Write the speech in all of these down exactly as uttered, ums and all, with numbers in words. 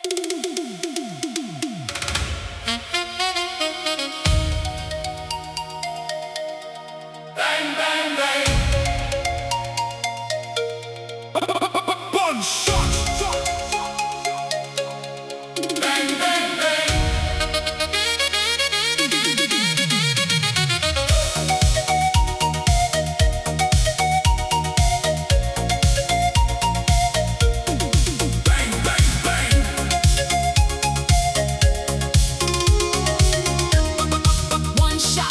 Bang, bang, bang. One shot. Bang, bang, bang. Bang, bang, bang. One shot.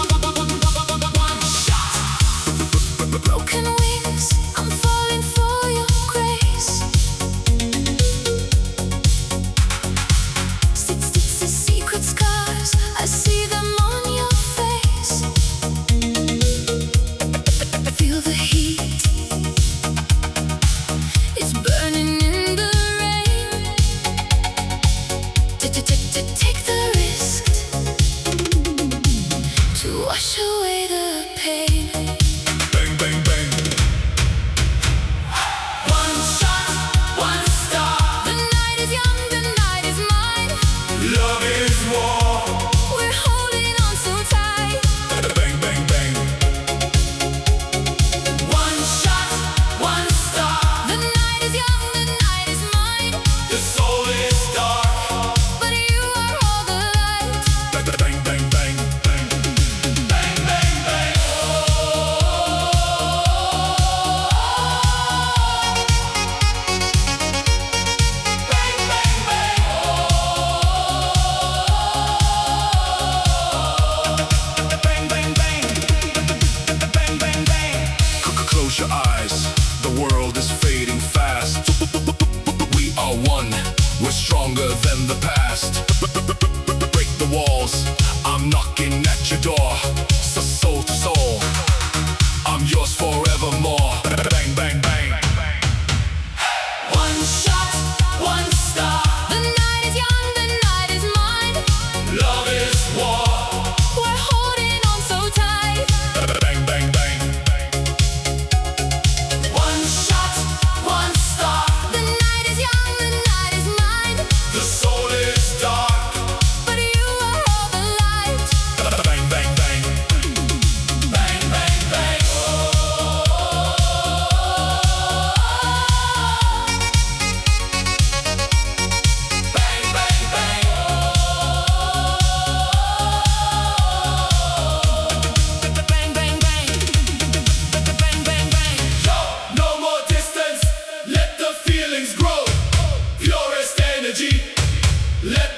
Broken wings, I'm falling for your grace. Se- se- se- Secret scars, I see them on your face. Feel the heat, it's burning in the rain. T- t- t- t- Take the risk to wash away the pain. Bang, bang, bang. One shot, one star. The night is young, the night is mine. Love is war. We're holding on so tight. Bang, bang, bang. One shot, one star. The night is young, the night is mine. The soul is dark. But you are all the light. Bang, bang, bang, bang, bang. Bang, bang, bang. Bang, bang, bang. Bang, bang, bang. Bang, bang, bang. Close your eyes. The world is fading fast. We are one. We're stronger than the past. Break the walls. I'm knocking at your door. So soul to soul. I'm yours forevermore. Bang, bang, bang. One shot, one star. The night is young, the night is mine. Love is war. We're holding on so tight. Bang, bang, bang. One shot, one star. The night is young, the night is mine. The soul is dark. But you are all the light. Bang, bang, bang. Bang, bang, bang. Bang, bang, bang. Bang, bang, bang. Bang, bang, bang. Yo, no more distance. Let the feelings grow. Purest energy. Let